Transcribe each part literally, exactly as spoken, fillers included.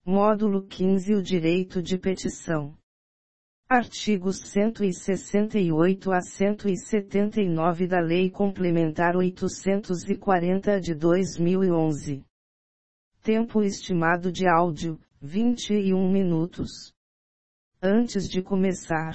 Módulo quinze O direito de petição. Artigos cento e sessenta e oito a cento e setenta e nove da Lei Complementar oitocentos e quarenta de dois mil e onze. Tempo estimado de áudio, vinte e um minutos. Antes de começar.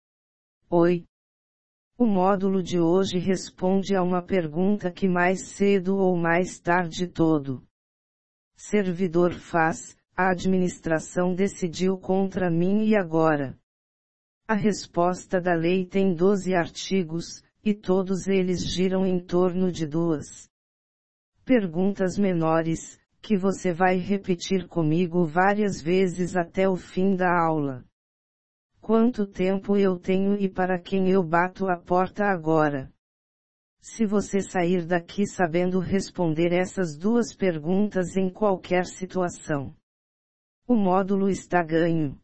Oi. O módulo de hoje responde a uma pergunta que mais cedo ou mais tarde todo servidor faz: a administração decidiu contra mim e agora? A resposta da lei tem doze artigos, e todos eles giram em torno de duas perguntas menores, que você vai repetir comigo várias vezes até o fim da aula. Quanto tempo eu tenho e para quem eu bato a porta agora? Se você sair daqui sabendo responder essas duas perguntas em qualquer situação, o módulo está ganho.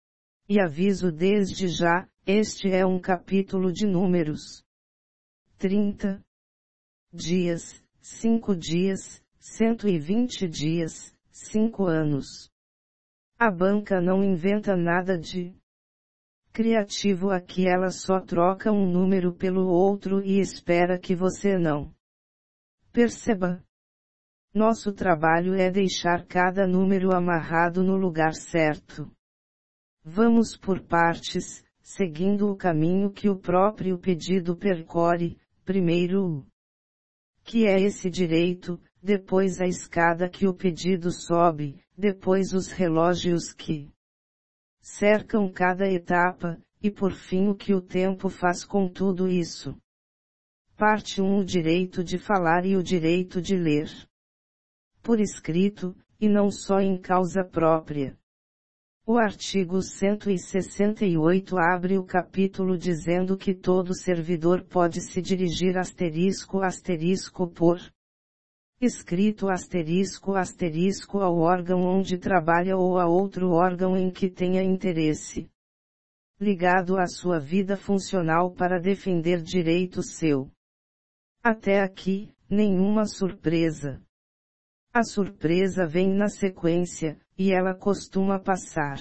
E aviso desde já, este é um capítulo de números. trinta dias, cinco dias, cento e vinte dias, cinco anos. A banca não inventa nada de criativo aqui, ela só troca um número pelo outro e espera que você não perceba. Nosso trabalho é deixar cada número amarrado no lugar certo. Vamos por partes, seguindo o caminho que o próprio pedido percorre. Primeiro o que é esse direito, depois a escada que o pedido sobe, depois os relógios que cercam cada etapa, e por fim o que o tempo faz com tudo isso. Parte um O direito de falar e o direito de ler por escrito, e não só em causa própria. O artigo cento e sessenta e oito abre o capítulo dizendo que todo servidor pode se dirigir asterisco asterisco por escrito asterisco asterisco ao órgão onde trabalha ou a outro órgão em que tenha interesse ligado à sua vida funcional para defender direito seu. Até aqui, nenhuma surpresa. A surpresa vem na sequência, e ela costuma passar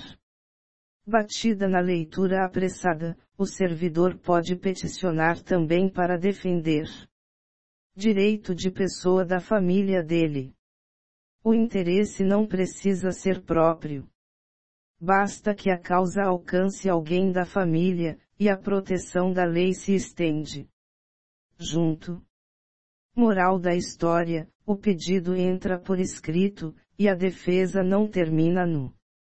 batida na leitura apressada. O servidor pode peticionar também para defender direito de pessoa da família dele. O interesse não precisa ser próprio. Basta que a causa alcance alguém da família, e a proteção da lei se estende junto. Moral da história: o pedido entra por escrito, e a defesa não termina no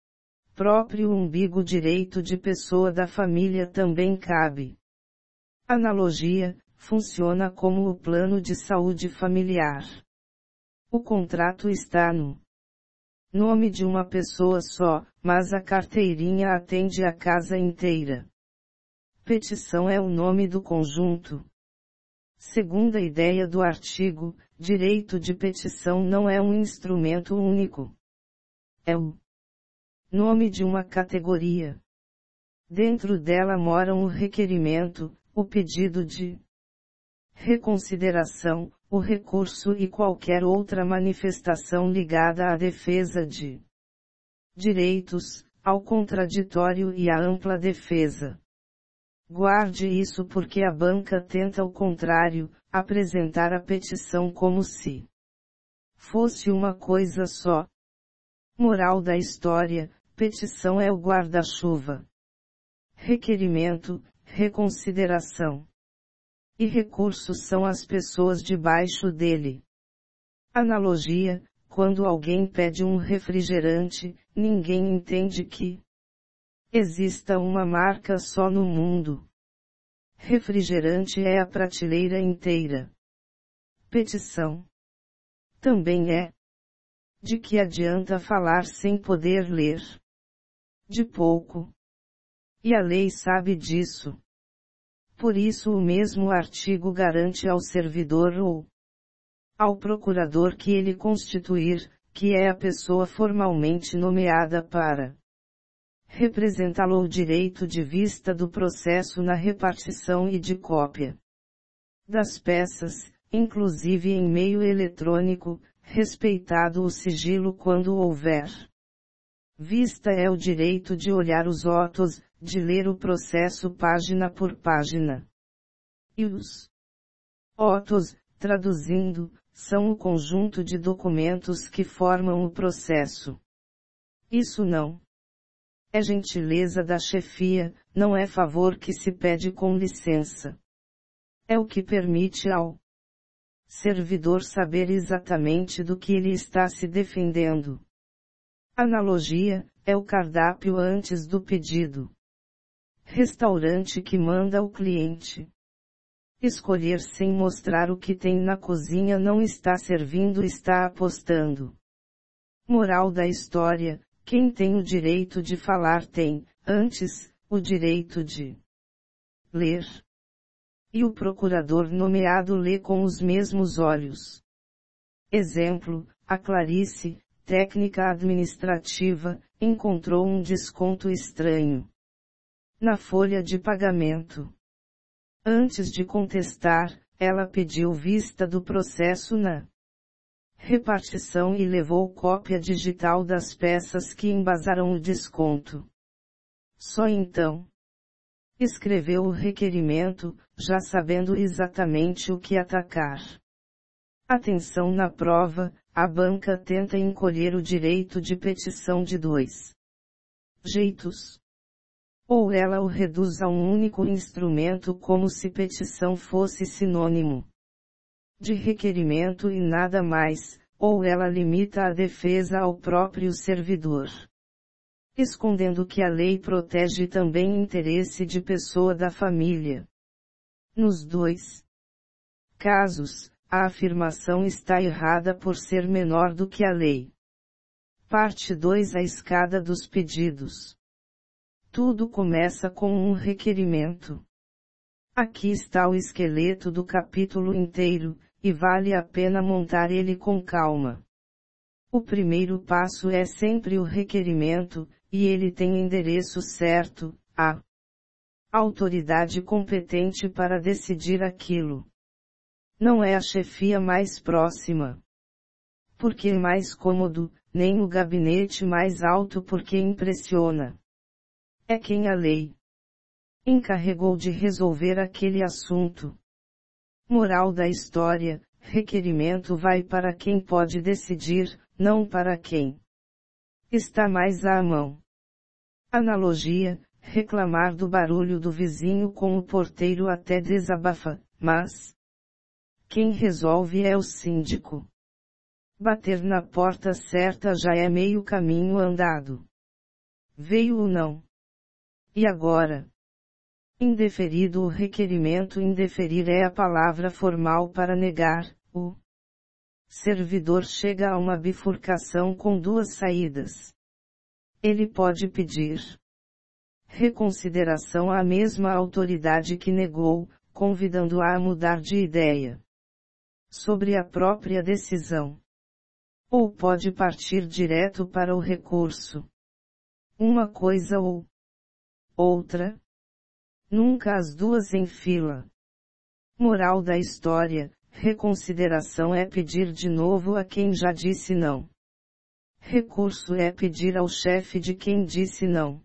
próprio umbigo. Direito de pessoa da família também cabe. Analogia: funciona como o plano de saúde familiar. O contrato está no nome de uma pessoa só, mas a carteirinha atende a casa inteira. Petição é o nome do conjunto. Segunda ideia do artigo: direito de petição não é um instrumento único. É o nome de uma categoria. Dentro dela moram o requerimento, o pedido de reconsideração, o recurso e qualquer outra manifestação ligada à defesa de direitos, ao contraditório e à ampla defesa. Guarde isso porque a banca tenta o contrário, apresentar a petição como se fosse uma coisa só. Moral da história: petição é o guarda-chuva. Requerimento, reconsideração e recursos são as pessoas debaixo dele. Analogia: quando alguém pede um refrigerante, ninguém entende que exista uma marca só no mundo. Refrigerante é a prateleira inteira. Petição também é. De que adianta falar sem poder ler? De pouco. E a lei sabe disso. Por isso o mesmo artigo garante ao servidor ou ao procurador que ele constituir, que é a pessoa formalmente nomeada para representá-lo, o direito de vista do processo na repartição e de cópia das peças, inclusive em meio eletrônico, respeitado o sigilo quando houver Vista é o direito de olhar os autos, de ler o processo página por página. E os autos, traduzindo, são o conjunto de documentos que formam o processo. Isso não é gentileza da chefia, não é favor que se pede com licença. É o que permite ao servidor saber exatamente do que ele está se defendendo. Analogia, é o cardápio antes do pedido. Restaurante que manda o cliente escolher sem mostrar o que tem na cozinha não está servindo, está apostando. Moral da história: quem tem o direito de falar tem, antes, o direito de ler. E o procurador nomeado lê com os mesmos olhos. Exemplo: a Clarice, técnica administrativa, encontrou um desconto estranho na folha de pagamento. Antes de contestar, ela pediu vista do processo na repartição e levou cópia digital das peças que embasaram o desconto. Só então escreveu o requerimento, já sabendo exatamente o que atacar. Atenção na prova: a banca tenta encolher o direito de petição de dois jeitos. Ou ela o reduz a um único instrumento, como se petição fosse sinônimo de requerimento e nada mais, ou ela limita a defesa ao próprio servidor, escondendo que a lei protege também interesse de pessoa da família. Nos dois casos, a afirmação está errada por ser menor do que a lei. Parte dois: A escada dos pedidos. Tudo começa com um requerimento. Aqui está o esqueleto do capítulo inteiro, e vale a pena montar ele com calma. O primeiro passo é sempre o requerimento, e ele tem endereço certo, a autoridade competente para decidir aquilo. Não é a chefia mais próxima, porque é mais cômodo, nem o gabinete mais alto porque impressiona. É quem a lei encarregou de resolver aquele assunto. Moral da história: requerimento vai para quem pode decidir, não para quem está mais à mão. Analogia: reclamar do barulho do vizinho com o porteiro até desabafa, mas quem resolve é o síndico. Bater na porta certa já é meio caminho andado. Veio o não. E agora? Indeferido o requerimento. Indeferir é a palavra formal para negar. O servidor chega a uma bifurcação com duas saídas. Ele pode pedir reconsideração à mesma autoridade que negou, convidando-a a mudar de ideia sobre a própria decisão. Ou pode partir direto para o recurso. Uma coisa ou outra. Nunca as duas em fila. Moral da história: reconsideração é pedir de novo a quem já disse não. Recurso é pedir ao chefe de quem disse não.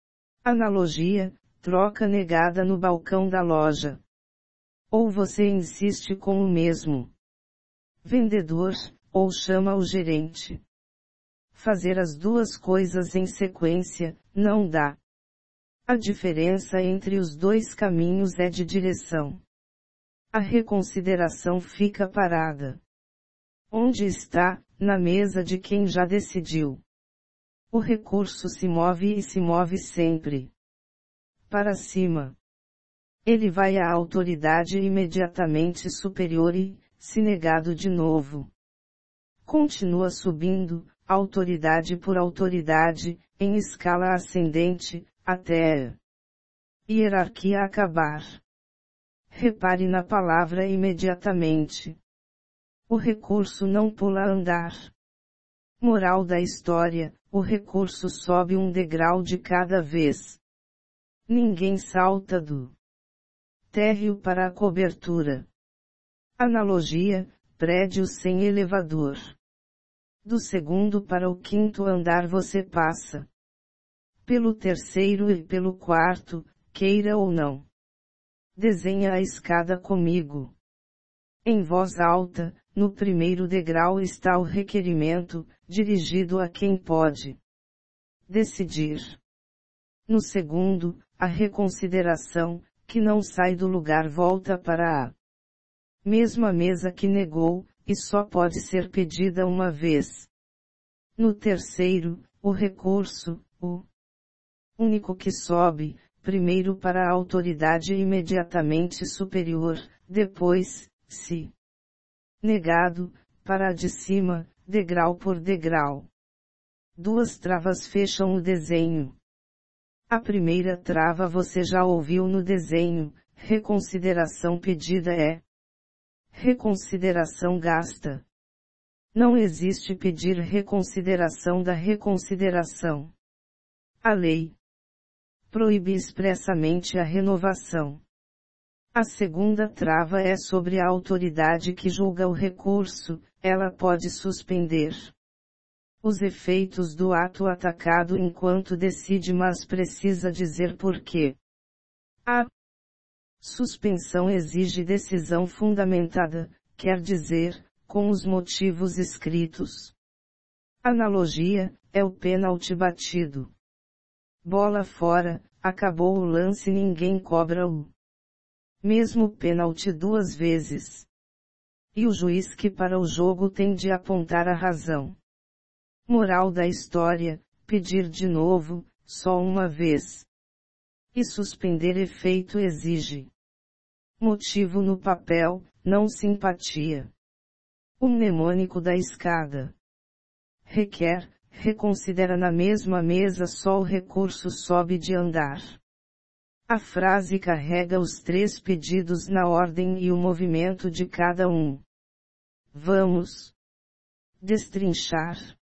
Analogia: troca negada no balcão da loja. Ou você insiste com o mesmo vendedor, ou chama o gerente. Fazer as duas coisas em sequência, não dá. A diferença entre os dois caminhos é de direção. A reconsideração fica parada. Onde está? Na mesa de quem já decidiu. O recurso se move e se move sempre para cima. Ele vai à autoridade imediatamente superior e, se negado de novo, continua subindo, autoridade por autoridade, em escala ascendente, até a hierarquia acabar. Repare na palavra imediatamente. O recurso não pula a andar. Moral da história: o recurso sobe um degrau de cada vez. Ninguém salta do térreo para a cobertura. Analogia: prédio sem elevador Do segundo para o quinto andar você passa. Pelo terceiro e pelo quarto, queira ou não. Desenha a escada comigo. Em voz alta, no primeiro degrau está o requerimento, dirigido a quem pode decidir. No segundo, a reconsideração, que não sai do lugar volta para a mesma mesa que negou, e só pode ser pedida uma vez. No terceiro, o recurso, o único que sobe, primeiro para a autoridade imediatamente superior, depois, se negado, para a de cima, degrau por degrau. Duas travas fecham o desenho. A primeira trava você já ouviu no desenho, reconsideração pedida é reconsideração gasta. Não existe pedir reconsideração da reconsideração. A lei proíbe expressamente a renovação. A segunda trava é sobre a autoridade que julga o recurso, ela pode suspender os efeitos do ato atacado enquanto decide, mas precisa dizer por quê. A suspensão exige decisão fundamentada, quer dizer, com os motivos escritos. Analogia, é o pênalti batido. Bola fora, acabou o lance, ninguém cobra o mesmo pênalti duas vezes. E o juiz que para o jogo tem de apontar a razão. Moral da história, pedir de novo, só uma vez. E suspender efeito exige motivo no papel, não simpatia. O mnemônico da escada requer, reconsidera na mesma mesa, só o recurso sobe de andar. A frase carrega os três pedidos na ordem e o movimento de cada um. Vamos destrinchar.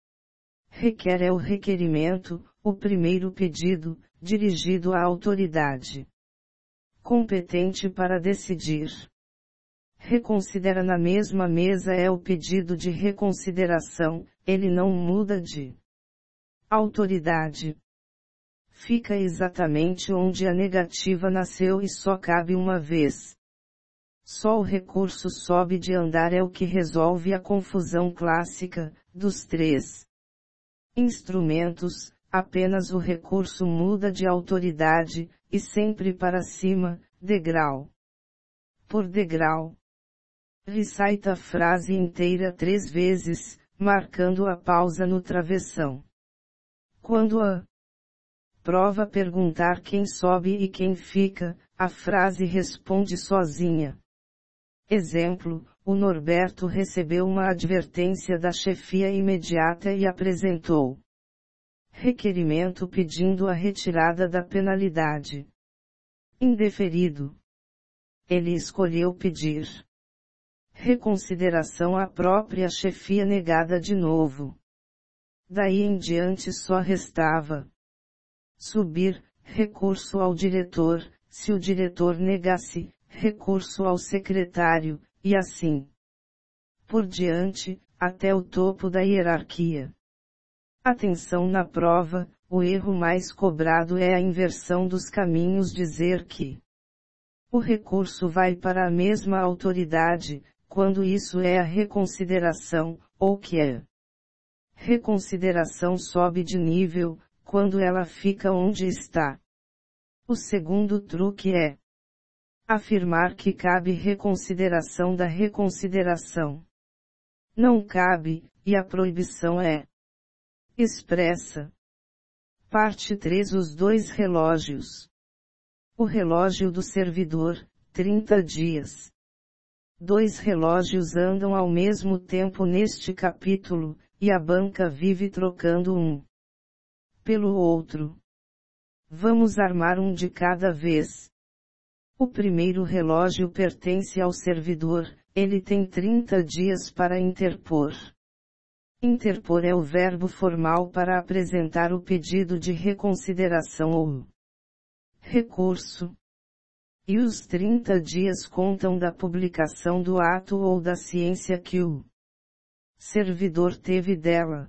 Requer é o requerimento, o primeiro pedido, dirigido à autoridade competente para decidir. Reconsidera na mesma mesa é o pedido de reconsideração, ele não muda de autoridade. Fica exatamente onde a negativa nasceu e só cabe uma vez. Só o recurso sobe de andar é o que resolve a confusão clássica, dos três instrumentos, apenas o recurso muda de autoridade, e sempre para cima, degrau por degrau. Recita a frase inteira três vezes, marcando a pausa no travessão. Quando a prova perguntar quem sobe e quem fica, a frase responde sozinha. Exemplo, o Norberto recebeu uma advertência da chefia imediata e apresentou requerimento pedindo a retirada da penalidade. Indeferido. Ele escolheu pedir reconsideração à própria chefia negada de novo. Daí em diante só restava subir, recurso ao diretor, se o diretor negasse, recurso ao secretário, e assim por diante, até o topo da hierarquia. Atenção na prova, o erro mais cobrado é a inversão dos caminhos, dizer que o recurso vai para a mesma autoridade, quando isso é a reconsideração, ou que a reconsideração sobe de nível, quando ela fica onde está. O segundo truque é afirmar que cabe reconsideração da reconsideração. Não cabe, e a proibição é expressa. Parte três. Os dois relógios. O relógio do servidor, trinta dias. Dois relógios andam ao mesmo tempo neste capítulo, e a banca vive trocando um pelo outro. Vamos armar um de cada vez. O primeiro relógio pertence ao servidor, ele tem trinta dias para interpor. Interpor é o verbo formal para apresentar o pedido de reconsideração ou recurso. E os trinta dias contam da publicação do ato ou da ciência que o Servidor teve dela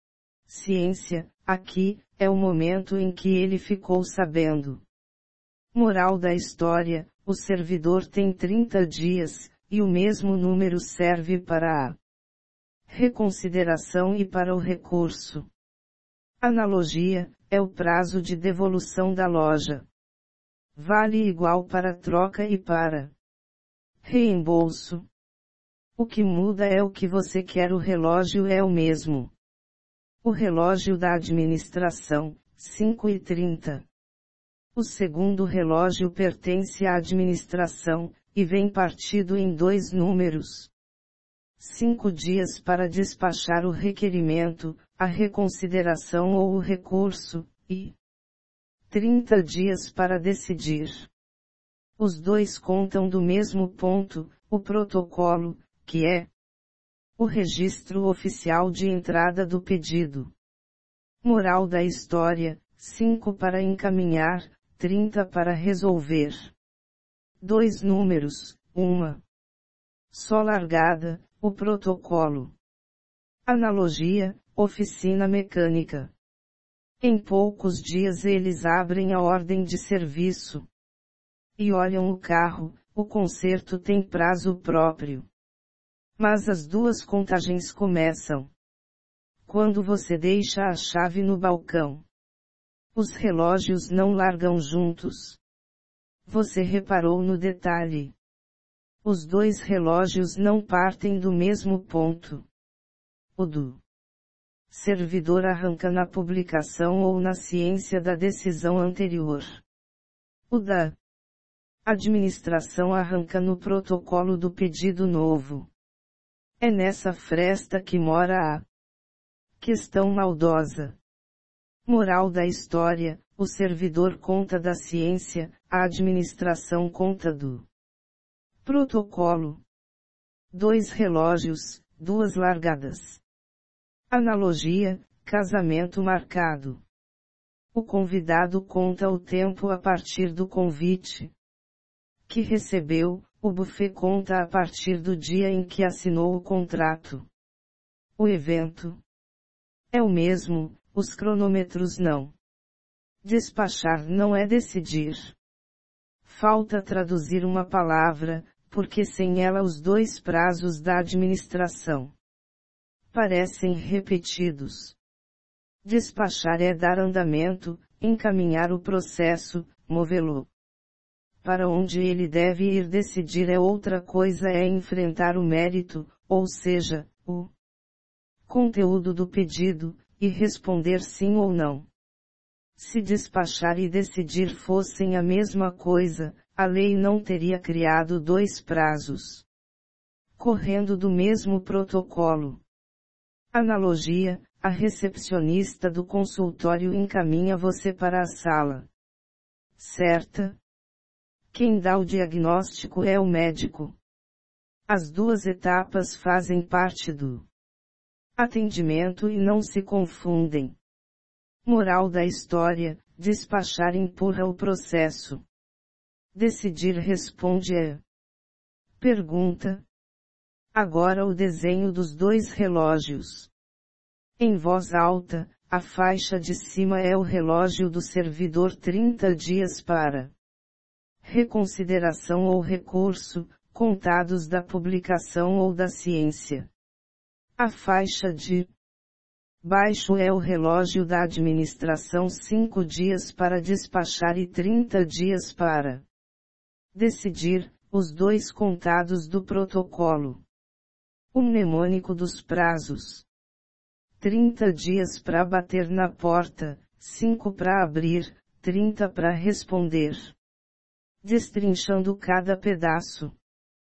ciência, aqui, é o momento em que ele ficou sabendo. Moral da história, o servidor tem trinta dias, e o mesmo número serve para a reconsideração e para o recurso. Analogia, é o prazo de devolução da loja. Vale igual para troca e para reembolso. O que muda é o que você quer, o relógio é o mesmo. O relógio da administração, cinco e trinta. O segundo relógio pertence à administração, e vem partido em dois números. Cinco dias para despachar o requerimento, a reconsideração ou o recurso, e trinta dias para decidir. Os dois contam do mesmo ponto, o protocolo, que é o registro oficial de entrada do pedido. Moral da história, cinco para encaminhar, trinta para resolver. Dois números, uma só largada, o protocolo. Analogia, oficina mecânica. Em poucos dias eles abrem a ordem de serviço e olham o carro, o conserto tem prazo próprio. Mas as duas contagens começam quando você deixa a chave no balcão. Os relógios não largam juntos. Você reparou no detalhe. Os dois relógios não partem do mesmo ponto. O do servidor arranca na publicação ou na ciência da decisão anterior. O da administração arranca no protocolo do pedido novo. É nessa fresta que mora a questão maldosa. Moral da história, o servidor conta da ciência, a administração conta do protocolo. Dois relógios, duas largadas. Analogia, casamento marcado. O convidado conta o tempo a partir do convite que recebeu, o buffet conta a partir do dia em que assinou o contrato. O evento é o mesmo, os cronômetros não. Despachar não é decidir. Falta traduzir uma palavra, porque sem ela os dois prazos da administração parecem repetidos. Despachar é dar andamento, encaminhar o processo, movê-lo para onde ele deve ir. Decidir é outra coisa, é enfrentar o mérito, ou seja, o conteúdo do pedido, e responder sim ou não. Se despachar e decidir fossem a mesma coisa, a lei não teria criado dois prazos correndo do mesmo protocolo. Analogia, a recepcionista do consultório encaminha você para a sala certa. Quem dá o diagnóstico é o médico. As duas etapas fazem parte do atendimento e não se confundem. Moral da história, despachar empurra o processo. Decidir responde a pergunta. Agora o desenho dos dois relógios. Em voz alta, a faixa de cima é o relógio do servidor, trinta dias para reconsideração ou recurso, contados da publicação ou da ciência. A faixa de baixo é o relógio da administração, cinco dias para despachar e trinta dias para decidir, os dois contados do protocolo. O mnemônico dos prazos. trinta dias para bater na porta, cinco para abrir, trinta para responder. Destrinchando cada pedaço.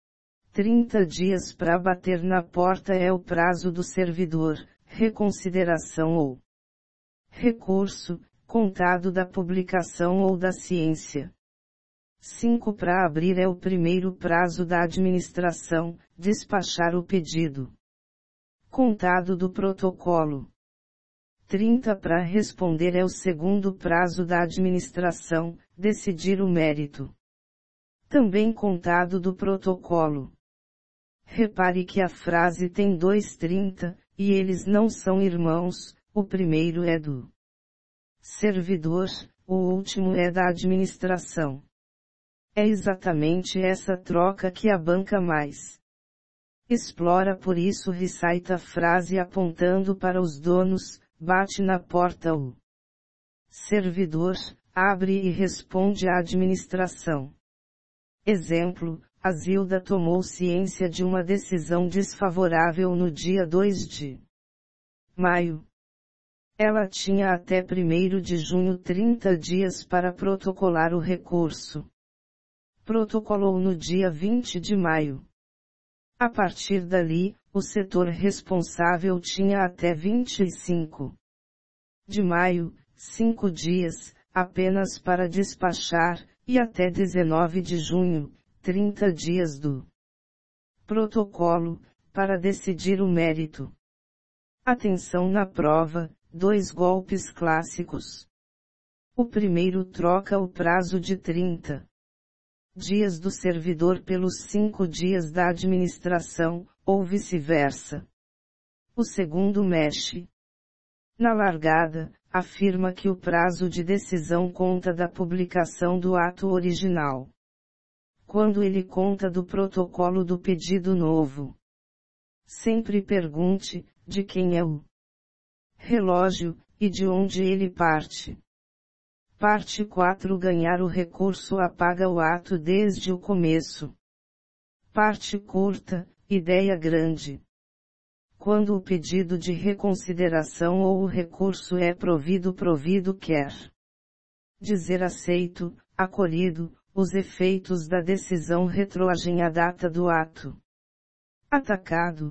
trinta dias para bater na porta é o prazo do servidor, reconsideração ou recurso, contado da publicação ou da ciência. cinco para abrir é o primeiro prazo da administração, despachar o pedido, contado do protocolo. trinta para responder é o segundo prazo da administração, decidir o mérito, também contado do protocolo. Repare que a frase tem dois trinta, e eles não são irmãos, o primeiro é do servidor, o último é da administração. É exatamente essa troca que a banca mais explora, por isso recita a frase apontando para os donos, bate na porta o servidor, abre e responde à administração. Exemplo, a Zilda tomou ciência de uma decisão desfavorável no dia dois de maio. Ela tinha até primeiro de junho trinta dias para protocolar o recurso. Protocolou no dia vinte de maio. A partir dali, o setor responsável tinha até vinte e cinco de maio, cinco dias, apenas para despachar, e até dezenove de junho, trinta dias do protocolo, para decidir o mérito. Atenção na prova, dois golpes clássicos. O primeiro troca o prazo de trinta dias do servidor pelos cinco dias da administração, ou vice-versa. O segundo mexe na largada, afirma que o prazo de decisão conta da publicação do ato original. Quando ele conta do protocolo do pedido novo. Sempre pergunte, de quem é o relógio, e de onde ele parte. Parte quatro Ganhar o recurso apaga o ato desde o começo. Parte curta, ideia grande. Quando o pedido de reconsideração ou o recurso é provido provido quer dizer aceito, acolhido, os efeitos da decisão retroagem à data do ato. Atacado.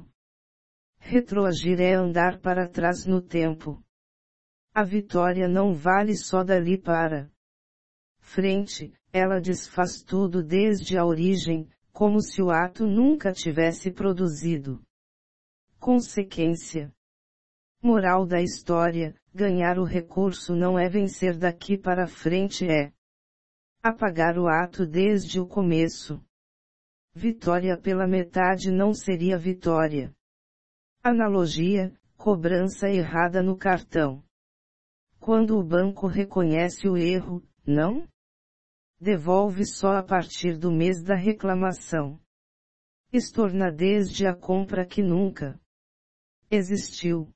Retroagir é andar para trás no tempo. A vitória não vale só dali para frente, ela desfaz tudo desde a origem, como se o ato nunca tivesse produzido consequência. Moral da história, ganhar o recurso não é vencer daqui para frente, é apagar o ato desde o começo. Vitória pela metade não seria vitória. Analogia, cobrança errada no cartão. Quando o banco reconhece o erro, não devolve só a partir do mês da reclamação. Estorna desde a compra que nunca existiu.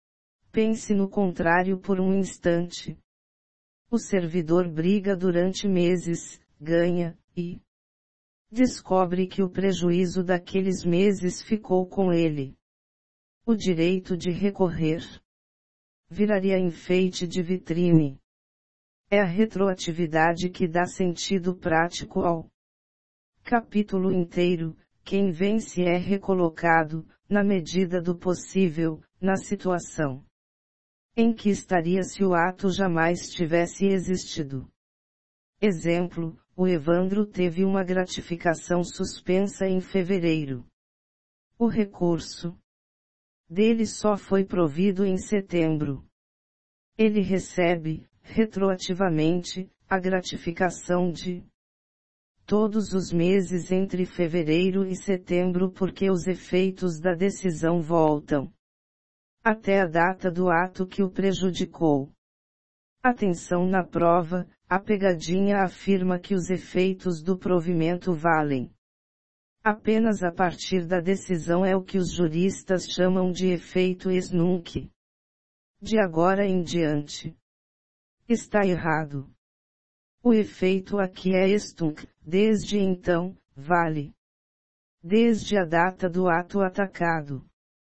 Pense no contrário por um instante. O servidor briga durante meses, ganha, e descobre que o prejuízo daqueles meses ficou com ele. O direito de recorrer viraria enfeite de vitrine. É a retroatividade que dá sentido prático ao capítulo inteiro. Quem vence é recolocado, na medida do possível, na situação em que estaria se o ato jamais tivesse existido. Exemplo, o Evandro teve uma gratificação suspensa em fevereiro. O recurso dele só foi provido em setembro. Ele recebe, retroativamente, a gratificação de todos os meses entre fevereiro e setembro porque os efeitos da decisão voltam até a data do ato que o prejudicou. Atenção na prova, a pegadinha afirma que os efeitos do provimento valem apenas a partir da decisão, é o que os juristas chamam de efeito ex nunc. De agora em diante. Está errado. O efeito aqui é ex tunc, desde então, vale. Desde a data do ato atacado.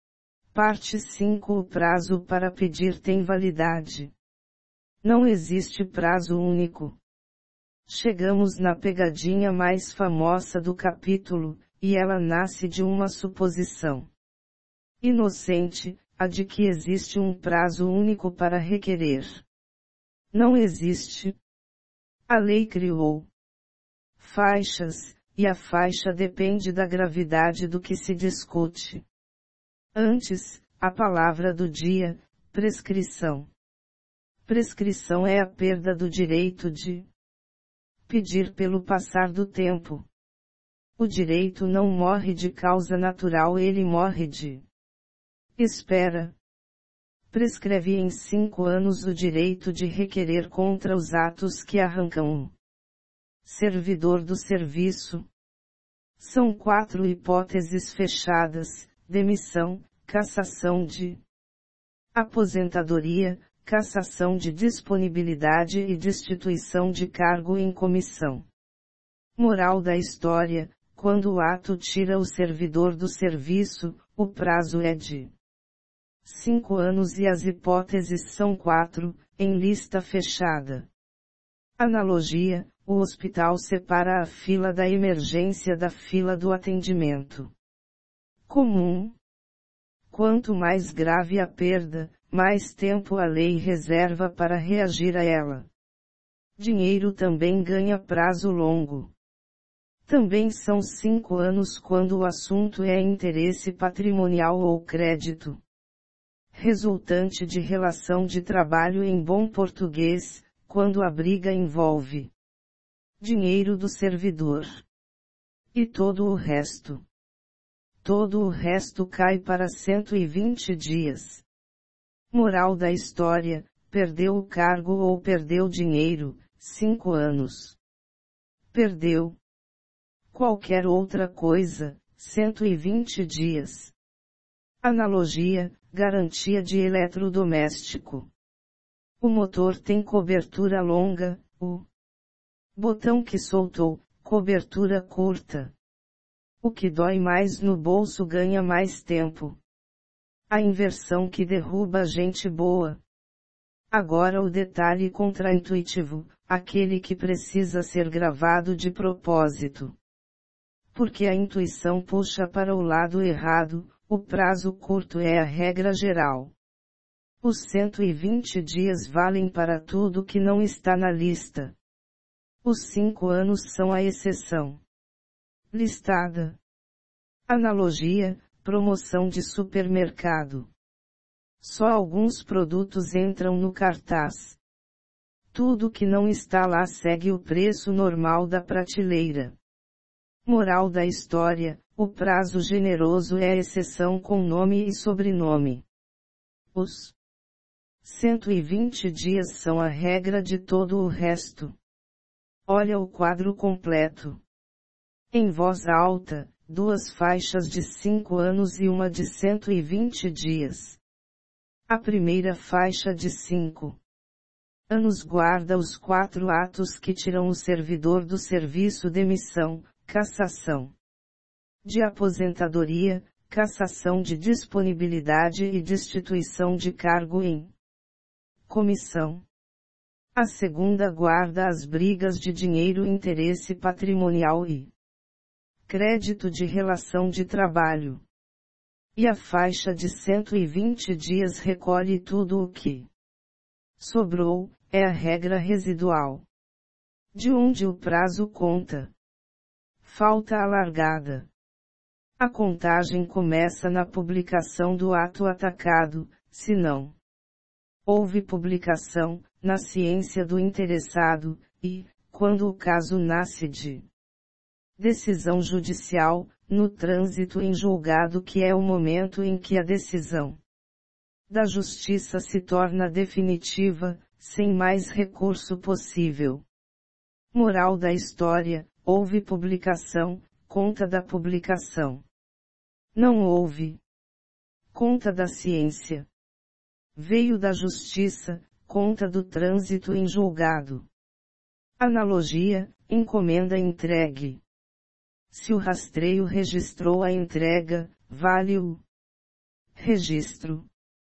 Parte cinco O prazo para pedir tem validade. Não existe prazo único. Chegamos na pegadinha mais famosa do capítulo, e ela nasce de uma suposição inocente, a de que existe um prazo único para requerer. Não existe. A lei criou faixas, e a faixa depende da gravidade do que se discute. Antes, a palavra do dia, prescrição. Prescrição é a perda do direito de pedir pelo passar do tempo. O direito não morre de causa natural, ele morre de espera. Prescreve em cinco anos o direito de requerer contra os atos que arrancam um servidor do serviço. São quatro hipóteses fechadas: demissão, cassação de aposentadoria, cassação de disponibilidade e destituição de cargo em comissão. Moral da história: quando o ato tira o servidor do serviço, o prazo é de cinco anos e as hipóteses são quatro, em lista fechada. Analogia: o hospital separa a fila da emergência da fila do atendimento comum. Quanto mais grave a perda, mais tempo a lei reserva para reagir a ela. Dinheiro também ganha prazo longo. Também são cinco anos quando o assunto é interesse patrimonial ou crédito resultante de relação de trabalho, em bom português, quando a briga envolve dinheiro do servidor. E todo o resto. Todo o resto cai para cento e vinte dias. Moral da história: perdeu o cargo ou perdeu dinheiro, cinco anos. Perdeu qualquer outra coisa, cento e vinte dias. Analogia: garantia de eletrodoméstico. O motor tem cobertura longa, o botão que soltou, cobertura curta. O que dói mais no bolso ganha mais tempo. A inversão que derruba a gente boa. Agora o detalhe contraintuitivo, aquele que precisa ser gravado de propósito. Porque a intuição puxa para o lado errado, o prazo curto é a regra geral. Os cento e vinte dias valem para tudo que não está na lista. Os cinco anos são a exceção listada. Analogia: promoção de supermercado. Só alguns produtos entram no cartaz. Tudo que não está lá segue o preço normal da prateleira. Moral da história: o prazo generoso é a exceção com nome e sobrenome. Os cento e vinte dias são a regra de todo o resto. Olha o quadro completo. Em voz alta, duas faixas de cinco anos e uma de cento e vinte dias. A primeira faixa de cinco anos guarda os quatro atos que tiram o servidor do serviço: demissão, cassação de aposentadoria, cassação de disponibilidade e destituição de cargo em comissão. A segunda guarda as brigas de dinheiro, interesse patrimonial e crédito de relação de trabalho. E a faixa de cento e vinte dias recolhe tudo o que sobrou, é a regra residual. De onde o prazo conta. Falta a largada. A contagem começa na publicação do ato atacado, se não houve publicação, na ciência do interessado, e, quando o caso nasce de decisão judicial, no trânsito em julgado, que é o momento em que a decisão da justiça se torna definitiva, sem mais recurso possível. Moral da história: houve publicação, conta da publicação. Não houve conta da ciência. Veio da justiça, conta do trânsito em julgado. Analogia: encomenda entregue. Se o rastreio registrou a entrega, vale o registro.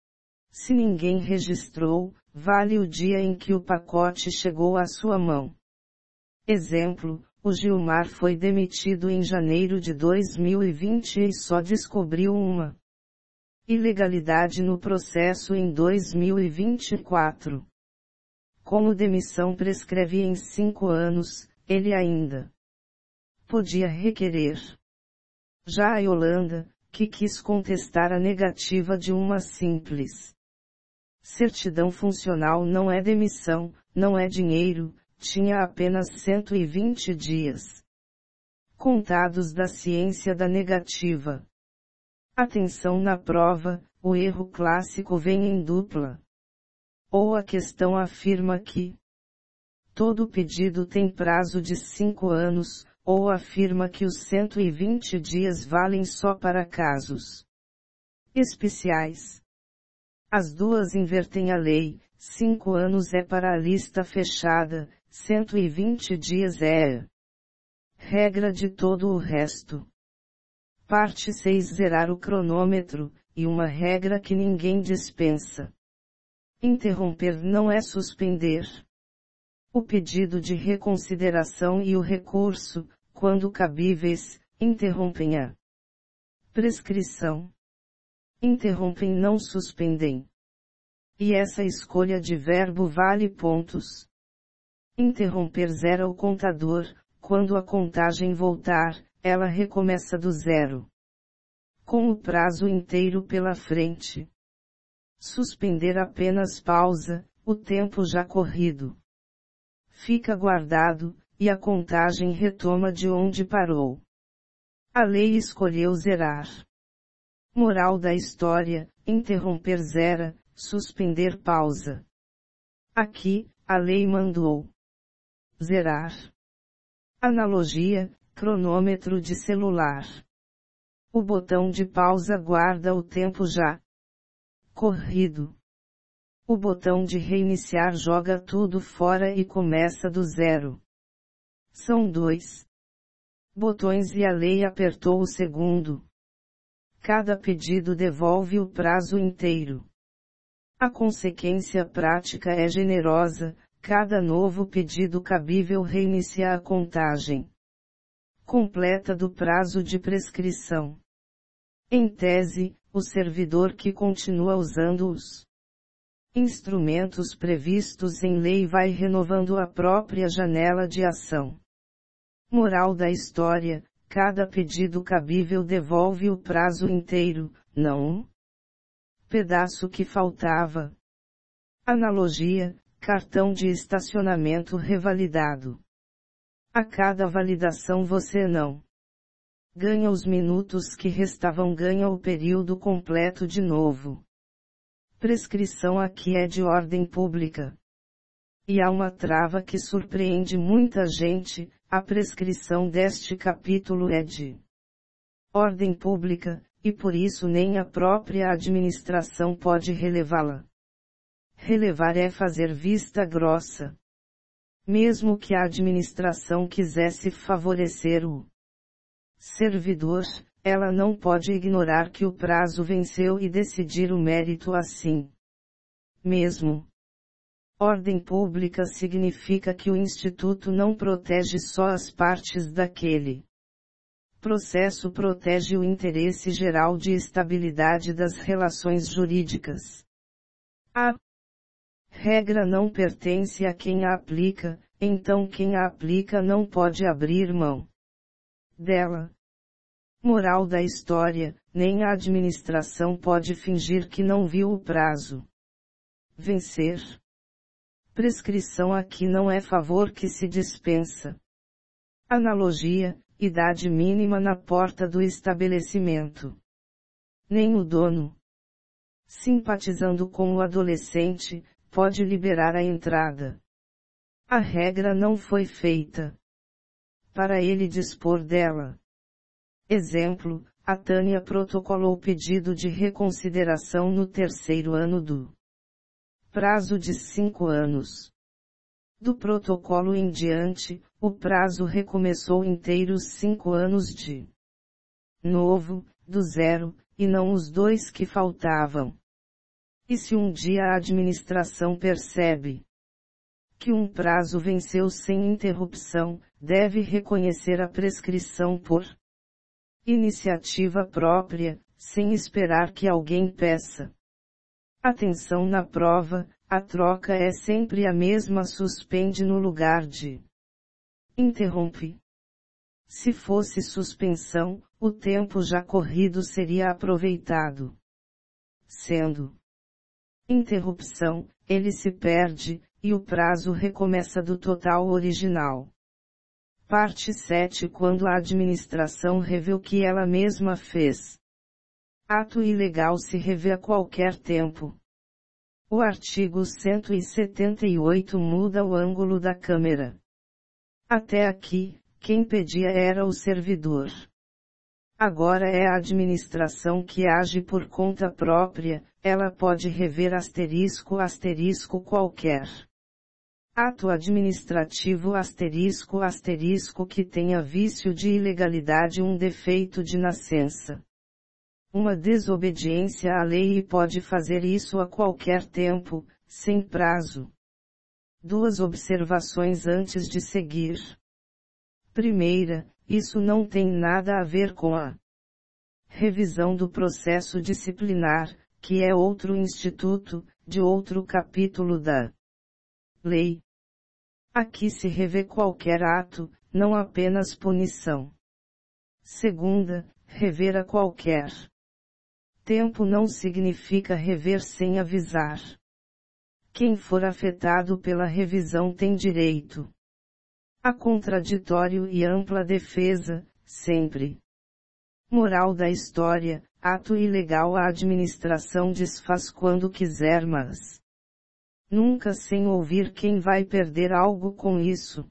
Se ninguém registrou, vale o dia em que o pacote chegou à sua mão. Exemplo: o Gilmar foi demitido em janeiro de dois mil e vinte e só descobriu uma ilegalidade no processo em dois mil e vinte e quatro. Como demissão prescreve em cinco anos, ele ainda podia requerer. Já a Yolanda, que quis contestar a negativa de uma simples certidão funcional, não é demissão, não é dinheiro, tinha apenas cento e vinte dias. Contados da ciência da negativa. Atenção na prova, o erro clássico vem em dupla. Ou a questão afirma que todo pedido tem prazo de cinco anos, ou afirma que os cento e vinte dias valem só para casos especiais. As duas invertem a lei, cinco anos é para a lista fechada, cento e vinte dias é regra de todo o resto. Parte seis Zerar o cronômetro, e uma regra que ninguém dispensa. Interromper não é suspender. O pedido de reconsideração e o recurso, quando cabíveis, interrompem a prescrição. Interrompem não suspendem. E essa escolha de verbo vale pontos. Interromper zera o contador, quando a contagem voltar, ela recomeça do zero. Com o prazo inteiro pela frente. Suspender apenas pausa, o tempo já corrido fica guardado, e a contagem retoma de onde parou. A lei escolheu zerar. Moral da história, interromper zera, suspender pausa. Aqui, a lei mandou zerar. Analogia, cronômetro de celular. O botão de pausa guarda o tempo já corrido. O botão de reiniciar joga tudo fora e começa do zero. São dois botões e a lei apertou o segundo. Cada pedido devolve o prazo inteiro. A consequência prática é generosa, cada novo pedido cabível reinicia a contagem completa do prazo de prescrição. Em tese, o servidor que continua usando os instrumentos previstos em lei vai renovando a própria janela de ação. Moral da história, cada pedido cabível devolve o prazo inteiro, não um pedaço que faltava. Analogia, cartão de estacionamento revalidado. A cada validação você não ganha os minutos que restavam, ganha o período completo de novo. Prescrição aqui é de ordem pública. E há uma trava que surpreende muita gente, a prescrição deste capítulo é de ordem pública, e por isso nem a própria administração pode relevá-la. Relevar é fazer vista grossa. Mesmo que a administração quisesse favorecer o servidor, ela não pode ignorar que o prazo venceu e decidir o mérito assim. Mesmo. Ordem pública significa que o Instituto não protege só as partes daquele processo, protege o interesse geral de estabilidade das relações jurídicas. A regra não pertence a quem a aplica, então quem a aplica não pode abrir mão dela. Moral da história, nem a administração pode fingir que não viu o prazo vencer. Prescrição aqui não é favor que se dispensa. Analogia, idade mínima na porta do estabelecimento. Nem o dono, simpatizando com o adolescente, pode liberar a entrada. A regra não foi feita para ele dispor dela. Exemplo, a Tânia protocolou pedido de reconsideração no terceiro ano do prazo de cinco anos. Do protocolo em diante, o prazo recomeçou inteiros cinco anos de novo, do zero, e não os dois que faltavam. E se um dia a administração percebe que um prazo venceu sem interrupção, deve reconhecer a prescrição por iniciativa própria, sem esperar que alguém peça. Atenção na prova, a troca é sempre a mesma, suspende no lugar de interrompe. Se fosse suspensão, o tempo já corrido seria aproveitado. Sendo interrupção, ele se perde, e o prazo recomeça do total original. Parte sete. Quando a administração revê o que ela mesma fez. Ato ilegal se revê a qualquer tempo. O artigo cento e setenta e oito muda o ângulo da câmera. Até aqui, quem pedia era o servidor. Agora é a administração que age por conta própria, ela pode rever asterisco asterisco qualquer ato administrativo asterisco asterisco que tenha vício de ilegalidade, um defeito de nascença, uma desobediência à lei, e pode fazer isso a qualquer tempo, sem prazo. Duas observações antes de seguir. Primeira, isso não tem nada a ver com a revisão do processo disciplinar, que é outro instituto, de outro capítulo da lei. Aqui se revê qualquer ato, não apenas punição. Segunda, rever a qualquer tempo não significa rever sem avisar. Quem for afetado pela revisão tem direito a contraditório e ampla defesa, sempre. Moral da história: ato ilegal a administração desfaz quando quiser, mas nunca sem ouvir quem vai perder algo com isso.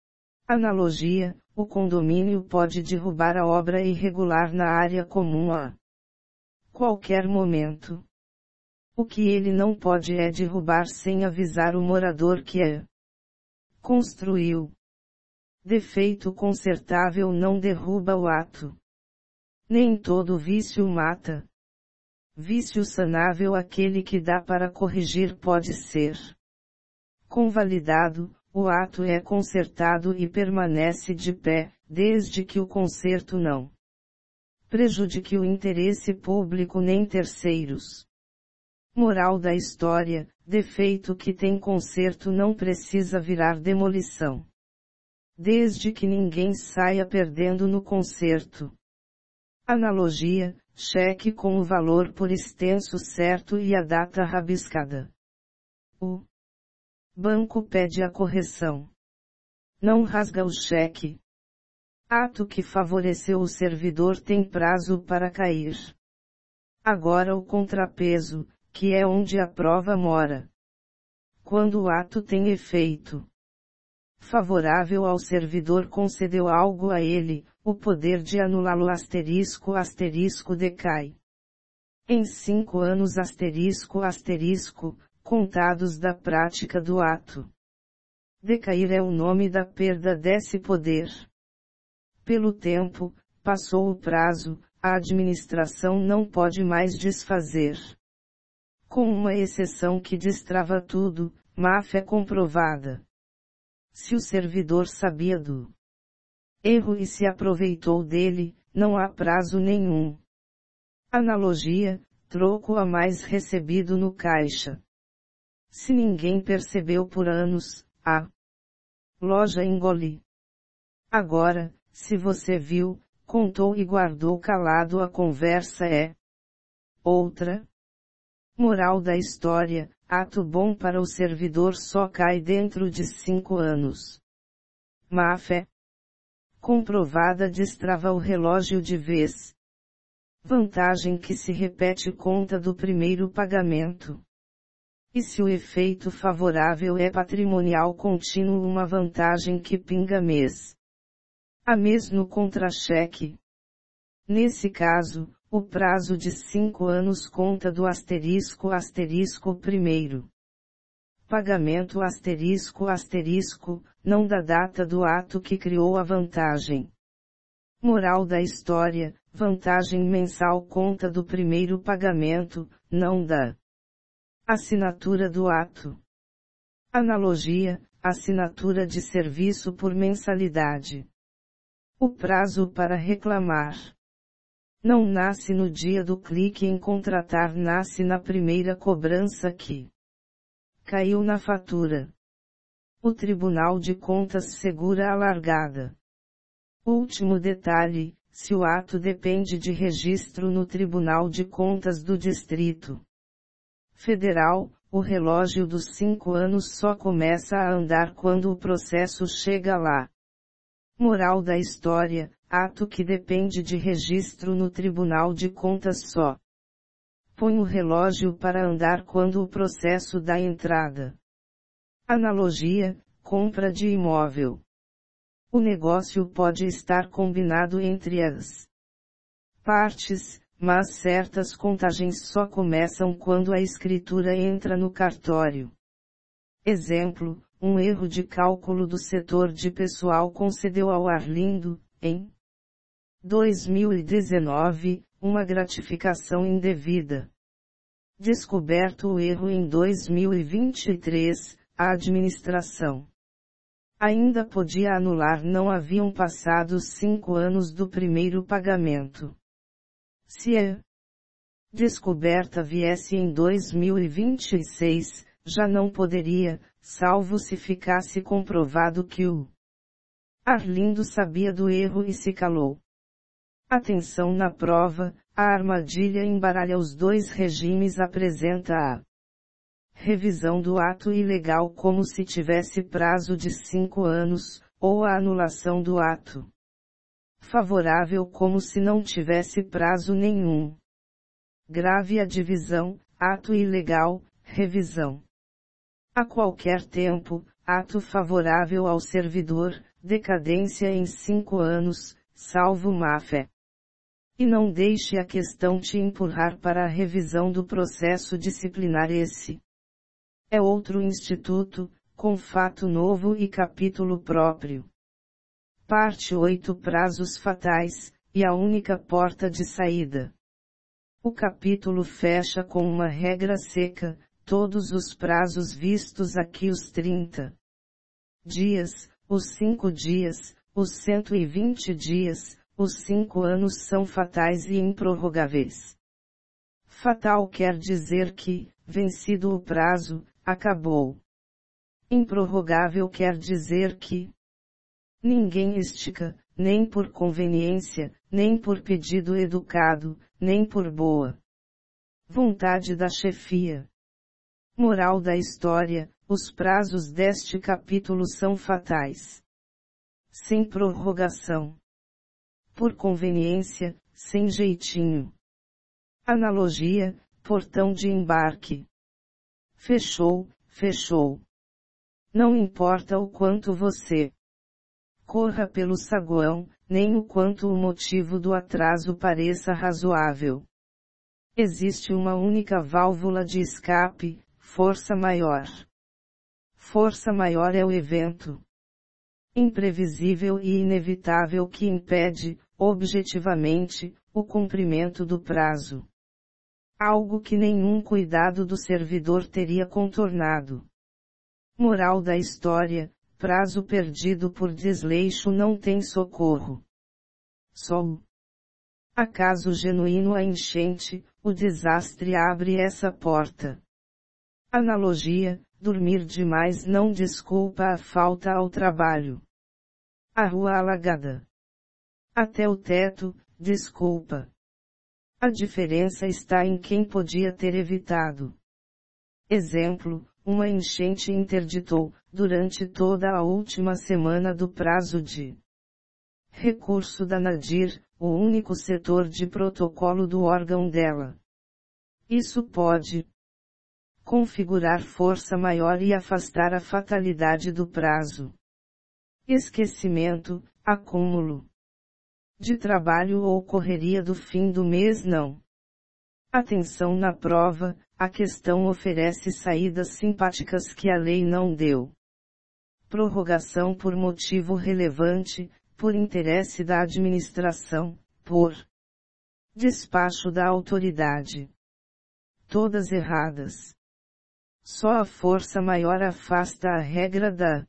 Analogia: o condomínio pode derrubar a obra irregular na área comum a qualquer momento. O que ele não pode é derrubar sem avisar o morador que a construiu. Defeito consertável não derruba o ato. Nem todo vício mata. Vício sanável, aquele que dá para corrigir, pode ser convalidado, o ato é consertado e permanece de pé, desde que o conserto não prejudique o interesse público nem terceiros. Moral da história: defeito que tem conserto não precisa virar demolição, desde que ninguém saia perdendo no conserto. Analogia: cheque com o valor por extenso certo e a data rabiscada. O banco pede a correção. Não rasga o cheque. Ato que favoreceu o servidor tem prazo para cair. Agora o contrapeso, que é onde a prova mora. Quando o ato tem efeito favorável ao servidor, concedeu algo a ele, o poder de anulá-lo asterisco asterisco decai. Em cinco anos asterisco asterisco, contados da prática do ato. Decair é o nome da perda desse poder. Pelo tempo, passou o prazo, a administração não pode mais desfazer. Com uma exceção que destrava tudo, má-fé comprovada. Se o servidor sabia do erro e se aproveitou dele, não há prazo nenhum. Analogia: troco a mais recebido no caixa. Se ninguém percebeu por anos, a loja engole. Agora, se você viu, contou e guardou calado, a conversa é outra. Moral da história: ato bom para o servidor só cai dentro de cinco anos. Má-fé comprovada destrava o relógio de vez. Vantagem que se repete conta do primeiro pagamento. E se o efeito favorável é patrimonial contínuo, uma vantagem que pinga mês a mês no contra-cheque. Nesse caso, o prazo de cinco anos conta do asterisco asterisco primeiro pagamento asterisco asterisco, não da data do ato que criou a vantagem. Moral da história: vantagem mensal conta do primeiro pagamento, não da assinatura do ato. Analogia: assinatura de serviço por mensalidade. O prazo para reclamar não nasce no dia do clique em contratar, nasce na primeira cobrança que caiu na fatura. O Tribunal de Contas segura a largada. Último detalhe: se o ato depende de registro no Tribunal de Contas do Distrito Federal, o relógio dos cinco anos só começa a andar quando o processo chega lá. Moral da história, ato que depende de registro no Tribunal de Contas só põe o relógio para andar quando o processo dá entrada. Analogia, compra de imóvel. O negócio pode estar combinado entre as partes, mas certas contagens só começam quando a escritura entra no cartório. Exemplo, um erro de cálculo do setor de pessoal concedeu ao Arlindo, em dois mil e dezenove, uma gratificação indevida. Descoberto o erro em dois mil e vinte e três, a administração ainda podia anular, não haviam passado cinco anos do primeiro pagamento. Se a descoberta viesse em dois mil e vinte e seis, já não poderia, salvo se ficasse comprovado que o Arlindo sabia do erro e se calou. Atenção na prova, a armadilha embaralha os dois regimes, apresenta a revisão do ato ilegal como se tivesse prazo de cinco anos, ou a anulação do ato favorável como se não tivesse prazo nenhum. Grave a divisão, ato ilegal, revisão. A qualquer tempo, ato favorável ao servidor, decadência em cinco anos, salvo má-fé. E não deixe a questão te empurrar para a revisão do processo disciplinar. Esse é outro instituto, com fato novo e capítulo próprio. Parte oito. Prazos fatais, e a única porta de saída. O capítulo fecha com uma regra seca: todos os prazos vistos aqui, os trinta dias, os cinco dias, os cento e vinte dias, os cinco anos são fatais e improrrogáveis. Fatal quer dizer que, vencido o prazo, acabou. Improrrogável quer dizer que ninguém estica, nem por conveniência, nem por pedido educado, nem por boa vontade da chefia. Moral da história: os prazos deste capítulo são fatais. Sem prorrogação. Por conveniência, sem jeitinho. Analogia: portão de embarque. Fechou, fechou. Não importa o quanto você corra pelo saguão, nem o quanto o motivo do atraso pareça razoável. Existe uma única válvula de escape: força maior. Força maior é o evento imprevisível e inevitável que impede, objetivamente, o cumprimento do prazo. Algo que nenhum cuidado do servidor teria contornado. Moral da história: prazo perdido por desleixo não tem socorro. Só o acaso genuíno, a enchente, o desastre abre essa porta. Analogia: dormir demais não desculpa a falta ao trabalho. A rua alagada até o teto, desculpa. A diferença está em quem podia ter evitado. Exemplo: uma enchente interditou, durante toda a última semana do prazo de recurso da Nadir, o único setor de protocolo do órgão dela. Isso pode configurar força maior e afastar a fatalidade do prazo. Esquecimento, acúmulo de trabalho ou correria do fim do mês não. Atenção na prova: a questão oferece saídas simpáticas que a lei não deu. Prorrogação por motivo relevante, por interesse da administração, por despacho da autoridade. Todas erradas. Só a força maior afasta a regra da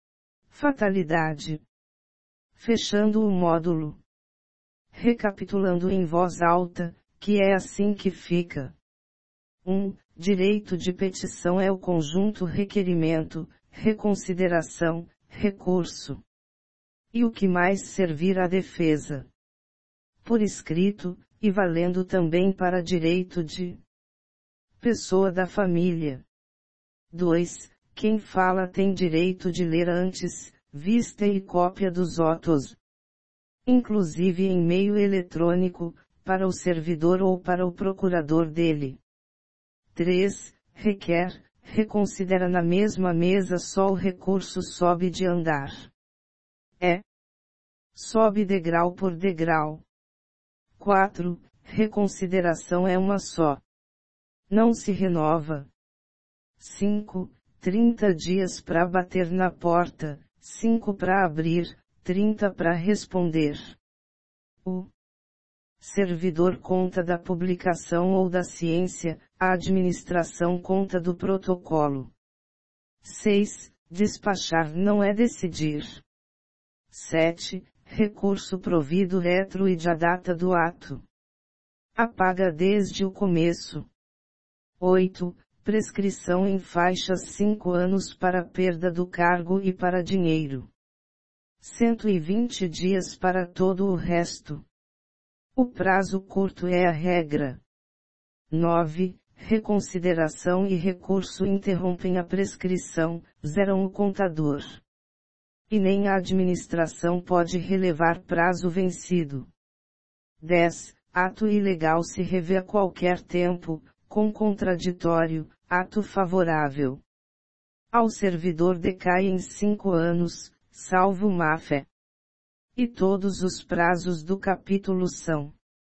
fatalidade. Fechando o módulo. Recapitulando em voz alta, que é assim que fica. um. Direito de petição é o conjunto requerimento, reconsideração, recurso. E o que mais servir à defesa. Por escrito, e valendo também para direito de pessoa da família. dois. Quem fala tem direito de ler antes, vista e cópia dos autos, inclusive em meio eletrônico, para o servidor ou para o procurador dele. três. Requer, reconsidera na mesma mesa só o recurso sobe de andar. É. Sobe degrau por degrau. quatro. Reconsideração é uma só. Não se renova. cinco. trinta dias para bater na porta, cinco para abrir, trinta para responder. O servidor conta da publicação ou da ciência, a administração conta do protocolo. seis. Despachar não é decidir. sete. Recurso provido retro e da data do ato. Apaga desde o começo. oito. Prescrição em faixas cinco anos para perda do cargo e para dinheiro. cento e vinte dias para todo o resto. O prazo curto é a regra. nove. Reconsideração e recurso interrompem a prescrição, zeram o contador. E nem a administração pode relevar prazo vencido. dez. Ato ilegal se revê a qualquer tempo, com contraditório, ato favorável ao servidor decai em cinco anos, salvo má-fé. E todos os prazos do capítulo são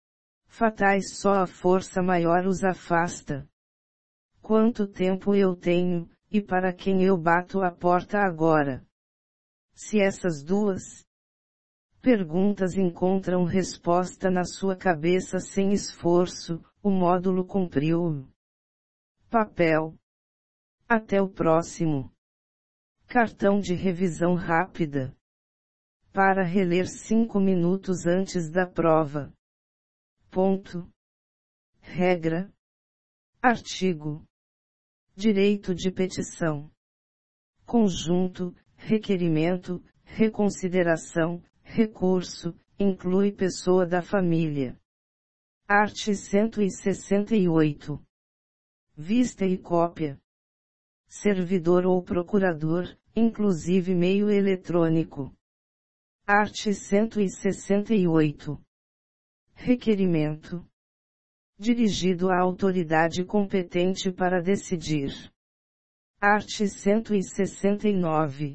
fatais, só a força maior os afasta. Quanto tempo eu tenho, e para quem eu bato a porta agora? Se essas duas perguntas encontram resposta na sua cabeça sem esforço, o módulo cumpriu. Papel. Até o próximo. Cartão de revisão rápida. Para reler cinco minutos antes da prova. Ponto. Regra. Artigo. Direito de petição. Conjunto, requerimento, reconsideração, recurso, inclui pessoa da família. Art. cento e sessenta e oito. Vista e cópia. Servidor ou procurador, inclusive meio eletrônico. Art. cento e sessenta e oito. Requerimento. Dirigido à autoridade competente para decidir. Art. cento e sessenta e nove.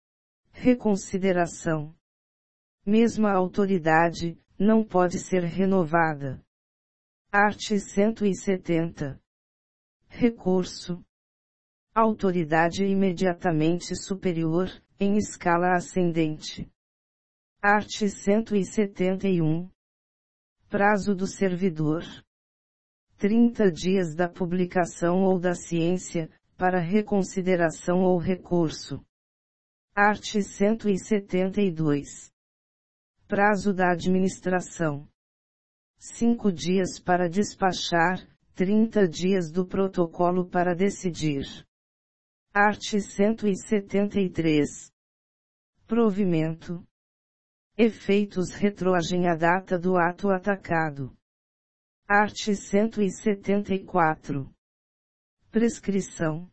Reconsideração. Mesma autoridade, não pode ser renovada. Art. cento e setenta. Recurso. Autoridade imediatamente superior, em escala ascendente. Art. cento e setenta e um. Prazo do servidor. trinta dias da publicação ou da ciência, para reconsideração ou recurso. Art. cento e setenta e dois. Prazo da administração. cinco dias para despachar, trinta dias do protocolo para decidir. Art. cento e setenta e três. Provimento. Efeitos retroagem à data do ato atacado. Art. cento e setenta e quatro. Prescrição.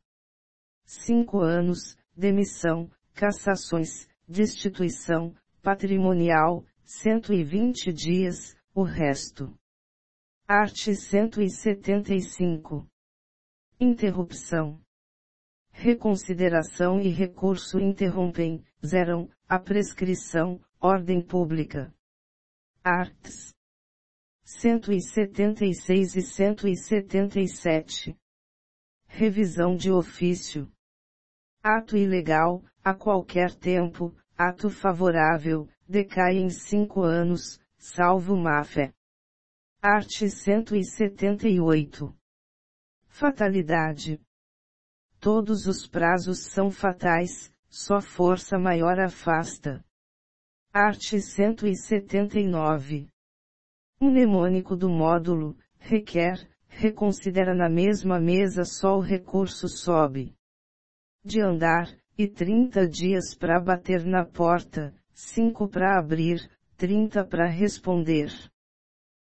cinco anos, demissão, cassações, destituição, patrimonial, cento e vinte dias, o resto. Art. cento e setenta e cinco. Interrupção. Reconsideração e recurso interrompem, zeram, a prescrição, ordem pública. Arts. cento e setenta e seis e cento e setenta e sete. Revisão de ofício. Ato ilegal, a qualquer tempo, ato favorável, decai em cinco anos, salvo má-fé. Art. cento e setenta e oito. Fatalidade. Todos os prazos são fatais, só força maior afasta. Art. cento e setenta e nove. Mnemônico do módulo, requer, reconsidera na mesma mesa só o recurso sobe de andar, e trinta dias para bater na porta, cinco para abrir, trinta para responder.